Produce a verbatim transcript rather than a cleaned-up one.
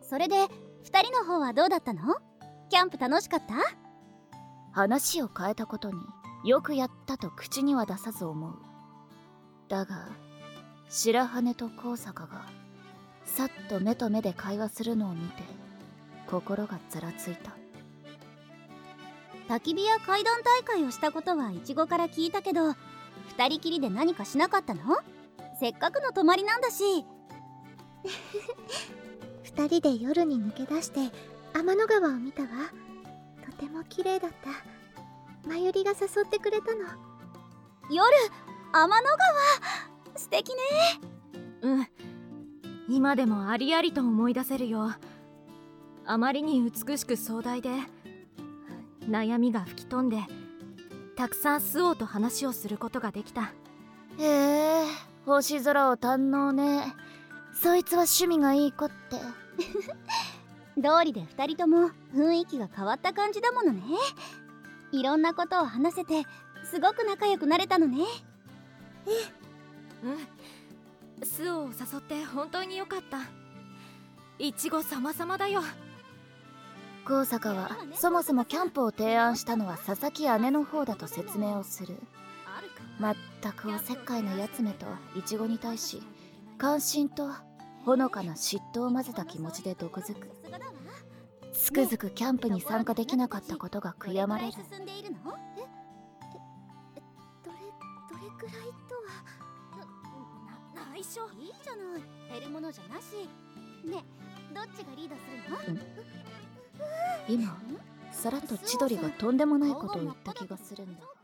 それでふたりの方はどうだったの？キャンプ楽しかった？ 話を変えたことによくやったと口には出さず思う。だが白羽と高坂がさっと目と目で会話するのを見て心がざらついた。 焚き火や階段大会をしたことはイチゴから聞いたけど、二人きりで何かしなかったの？せっかくの泊まりなんだし。 二人で夜に抜け出して天の川を見たわ。とても綺麗だった。まゆりが誘ってくれたの。 夜、天の川、素敵ね。 うん、今でもありありと思い出せるよ。あまりに美しく壮大で悩みが吹き飛んで、たくさんスオと話をすることができた。 へえ、星空を堪能ね。そいつは趣味がいい子って。 道理で二人とも雰囲気が変わった感じだものね。いろんなことを話せてすごく仲良くなれたのね。 ええ、うん、スオを誘って本当によかった。イチゴ様々だよ。 高坂はそもそもキャンプを提案したのは佐々木姉の方だと説明をする。まったくおせっかいなやつめとイチゴに対し関心とほのかな嫉妬を混ぜた気持ちで毒づく。つくづくキャンプに参加できなかったことが悔やまれる。 ええ、どれどれくらいとは。 内緒。いいじゃない、減るものじゃなし。ね、どっちがリードするの？ 今さらっと千鳥がとんでもないことを言った気がするんだ。